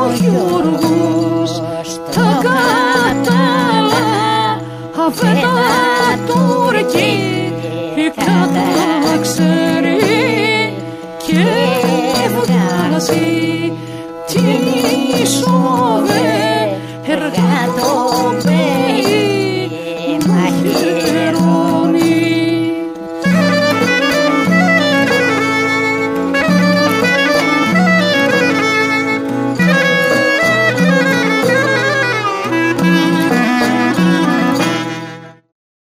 Γιώργος τα κατάλα αφέτα Τούρκη καταξέρει και βγάζει την ισοβε εργατό